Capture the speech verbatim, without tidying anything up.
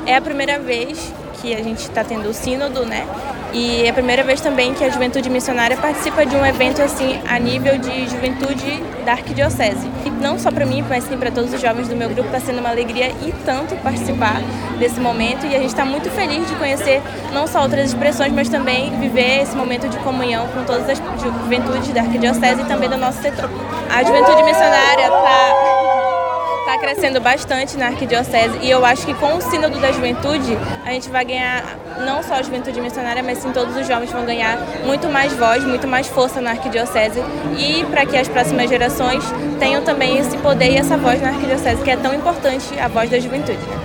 É a primeira vez que a gente está tendo o sínodo, né? E é a primeira vez também que a Juventude Missionária participa de um evento assim a nível de juventude da Arquidiocese. E não só para mim, mas sim para todos os jovens do meu grupo, está sendo uma alegria e tanto participar desse momento. E a gente está muito feliz de conhecer não só outras expressões, mas também viver esse momento de comunhão com todas as juventudes da Arquidiocese e também do nosso setor. A Juventude Missionária está... está crescendo bastante na Arquidiocese e eu acho que com o Sínodo da Juventude a gente vai ganhar, não só a Juventude Missionária, mas sim todos os jovens vão ganhar muito mais voz, muito mais força na Arquidiocese e para que as próximas gerações tenham também esse poder e essa voz na Arquidiocese, que é tão importante, a voz da juventude.